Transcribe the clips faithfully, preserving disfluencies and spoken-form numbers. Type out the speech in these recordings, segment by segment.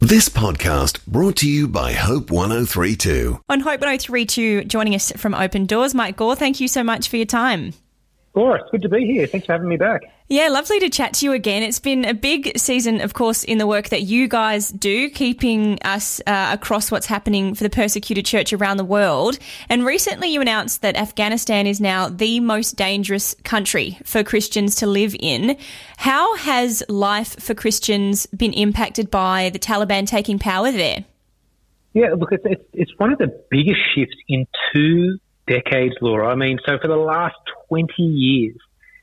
This podcast brought to you by Hope one oh three two. On Hope one oh three two, joining us from Open Doors, Mike Gore, thank you so much for your time. Laura, it's good to be here. Thanks for having me back. Yeah, lovely to chat to you again. It's been a big season, of course, in the work that you guys do, keeping us uh, across what's happening for the persecuted church around the world. And recently you announced that Afghanistan is now the most dangerous country for Christians to live in. How has life for Christians been impacted by the Taliban taking power there? Yeah, look, it's, it's, it's one of the biggest shifts in two decades, Laura. I mean, so for the last twenty years,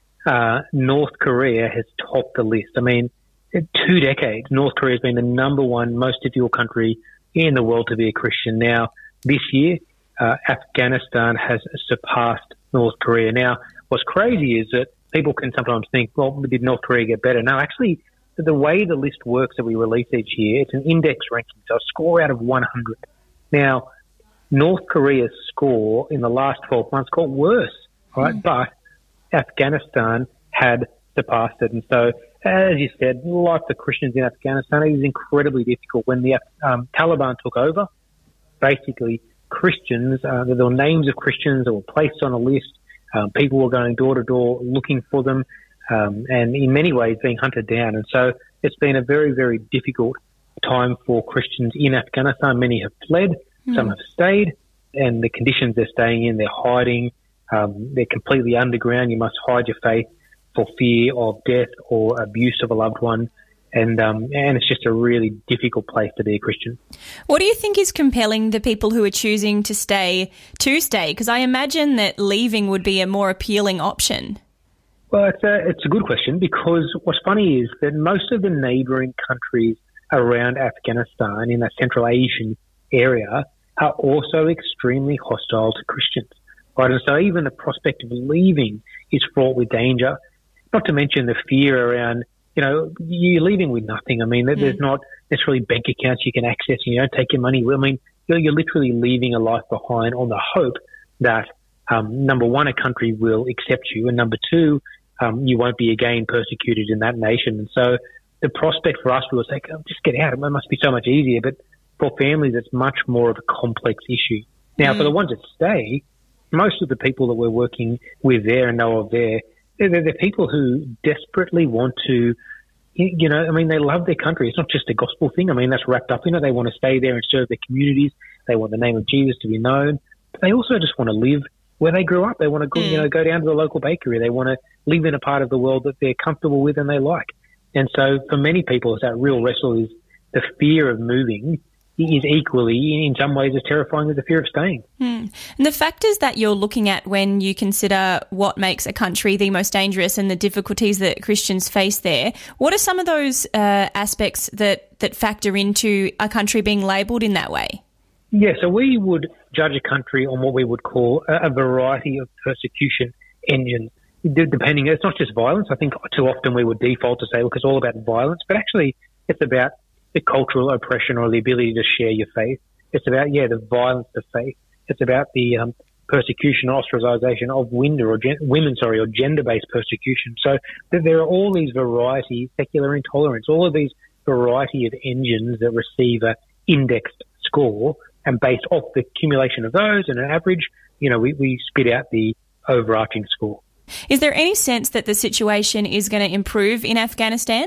uh, North Korea has topped the list. I mean, in two decades, North Korea has been the number one most difficult country in the world to be a Christian. Now, this year, uh, Afghanistan has surpassed North Korea. Now, what's crazy is that people can sometimes think, well, did North Korea get better? No, actually, the way the list works that we release each year, it's an index ranking, so a score out of one hundred. Now, North Korea's score in the last twelve months got worse, right? Mm. But Afghanistan had surpassed it. And so, as you said, life for Christians in Afghanistan is incredibly difficult. When the um, Taliban took over, basically Christians, uh, there were names of Christians that were placed on a list. Um, people were going door to door looking for them, um, and in many ways being hunted down. And so it's been a very, very difficult time for Christians in Afghanistan. Many have fled. Some have stayed, and the conditions they're staying in, they're hiding, um, they're completely underground. You must hide your faith for fear of death or abuse of a loved one, and um, and it's just a really difficult place to be a Christian. What do you think is compelling the people who are choosing to stay to stay? Because I imagine that leaving would be a more appealing option. Well, it's a, it's a good question, because what's funny is that most of the neighbouring countries around Afghanistan in that Central Asian area are also extremely hostile to Christians, right? And so even the prospect of leaving is fraught with danger, not to mention the fear around, you know, you're leaving with nothing. I mean, mm. there's not necessarily bank accounts you can access, and you don't take your money. I mean, you're, you're literally leaving a life behind on the hope that, um, number one, a country will accept you, and number two, um, you won't be again persecuted in that nation. And so the prospect for us was like, oh, just get out. It must be so much easier. But for families, it's much more of a complex issue. Now, mm. for the ones that stay, most of the people that we're working with there and know of there, they're, they're people who desperately want to, you know, I mean, they love their country. It's not just a gospel thing. I mean, that's wrapped up in it. They want to stay there and serve their communities. They want the name of Jesus to be known. But they also just want to live where they grew up. They want to go, mm. you know, go down to the local bakery. They want to live in a part of the world that they're comfortable with and they like. And so for many people, it's that real wrestle is the fear of moving is equally, in some ways, as terrifying as the fear of staying. Hmm. And the factors that you're looking at when you consider what makes a country the most dangerous and the difficulties that Christians face there, what are some of those uh, aspects that, that factor into a country being labelled in that way? Yeah, so we would judge a country on what we would call a, a variety of persecution engines, depending. It's not just violence. I think too often we would default to say, look, it's all about violence, but actually it's about the cultural oppression or the ability to share your faith. It's about, yeah, the violence of faith. It's about the um, persecution, ostracization of winder or gen- women, sorry, or gender-based persecution. So th- there are all these varieties, secular intolerance, all of these variety of engines that receive a indexed score, and based off the accumulation of those and an average, you know, we, we spit out the overarching score. Is there any sense that the situation is going to improve in Afghanistan?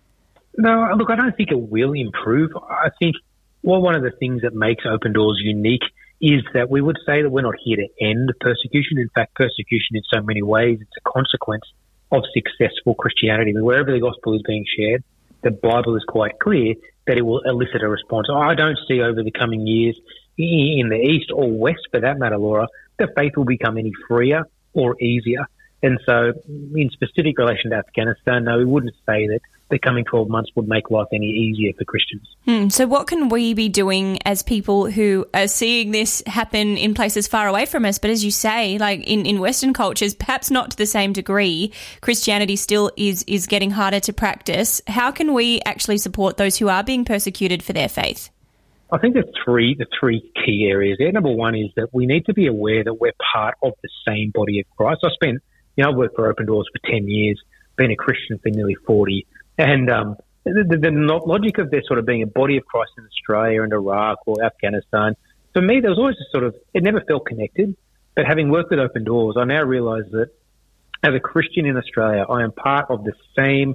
No, look, I don't think it will improve. I think, well, one of the things that makes Open Doors unique is that we would say that we're not here to end persecution. In fact, persecution in so many ways, it's a consequence of successful Christianity. I mean, wherever the gospel is being shared, the Bible is quite clear that it will elicit a response. I don't see over the coming years in the East or West, for that matter, Laura, that faith will become any freer or easier. And so in specific relation to Afghanistan, no, we wouldn't say that the coming twelve months would make life any easier for Christians. Hmm. So what can we be doing as people who are seeing this happen in places far away from us? But as you say, like in, in Western cultures, perhaps not to the same degree, Christianity still is, is getting harder to practice. How can we actually support those who are being persecuted for their faith? I think there's three, the three key areas there. Number one is that we need to be aware that we're part of the same body of Christ. I spent, you know, I've worked for Open Doors for ten years, been a Christian for nearly forty. And um, the, the, the logic of there sort of being a body of Christ in Australia and Iraq or Afghanistan, for me, there was always a sort of, it never felt connected. But having worked with Open Doors, I now realise that as a Christian in Australia, I am part of the same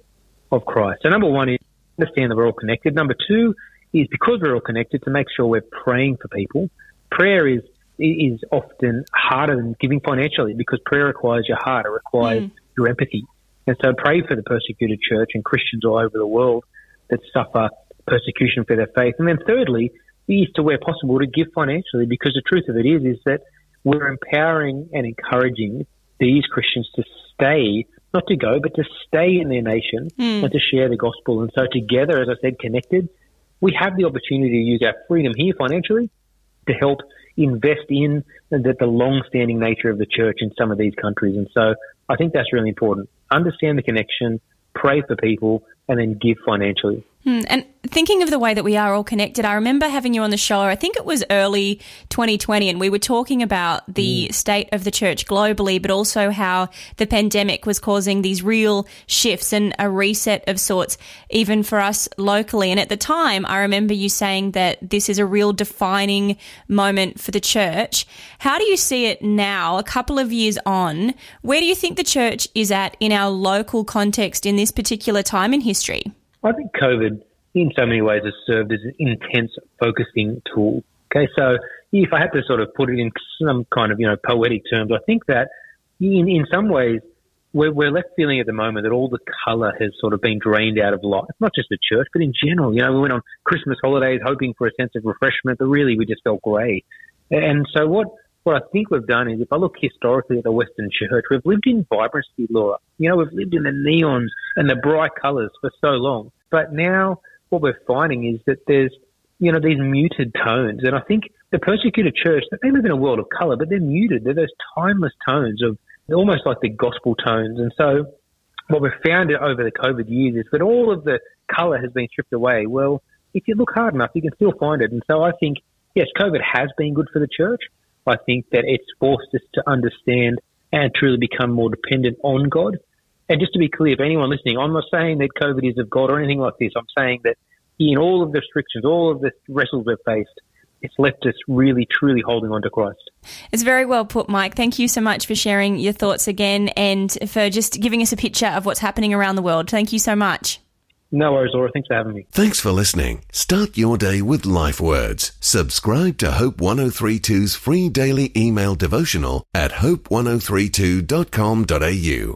of Christ. So number one is understand that we're all connected. Number two is because we're all connected to make sure we're praying for people. Prayer is is often harder than giving financially because prayer requires your heart. It requires mm. your empathy. And so pray for the persecuted church and Christians all over the world that suffer persecution for their faith. And then thirdly is to, where possible, to give financially, because the truth of it is, is that we're empowering and encouraging these Christians to stay, not to go, but to stay in their nation mm. and to share the gospel. And so together, as I said, connected, we have the opportunity to use our freedom here financially to help invest in the, the long-standing nature of the church in some of these countries. And so I think that's really important. Understand the connection, pray for people, and then give financially. Hmm. And thinking of the way that we are all connected, I remember having you on the show, I think it was early twenty twenty, and we were talking about the mm. state of the church globally, but also how the pandemic was causing these real shifts and a reset of sorts, even for us locally. And at the time, I remember you saying that this is a real defining moment for the church. How do you see it now, a couple of years on? Where do you think the church is at in our local context in this particular time in history? I think COVID, in so many ways, has served as an intense focusing tool. Okay, so if I had to sort of put it in some kind of, you know, poetic terms, I think that in, in some ways we're, we're left feeling at the moment that all the colour has sort of been drained out of life, not just the church, but in general. You know, we went on Christmas holidays hoping for a sense of refreshment, but really we just felt grey. And so what, what I think we've done is, if I look historically at the Western church, we've lived in vibrancy, Laura. You know, we've lived in the neons and the bright colours for so long. But now what we're finding is that there's, you know, these muted tones. And I think the persecuted church, they live in a world of colour, but they're muted. They're those timeless tones of almost like the gospel tones. And so what we've found over the COVID years is that all of the colour has been stripped away. Well, if you look hard enough, you can still find it. And so I think, yes, COVID has been good for the church. I think that it's forced us to understand and truly become more dependent on God. And just to be clear, for anyone listening, I'm not saying that COVID is of God or anything like this. I'm saying that in all of the restrictions, all of the wrestles we've faced, it's left us really, truly holding on to Christ. It's very well put, Mike. Thank you so much for sharing your thoughts again and for just giving us a picture of what's happening around the world. Thank you so much. No worries, Laura. Thanks for having me. Thanks for listening. Start your day with Life Words. Subscribe to Hope ten thirty-two's free daily email devotional at hope ten thirty-two dot com dot a u.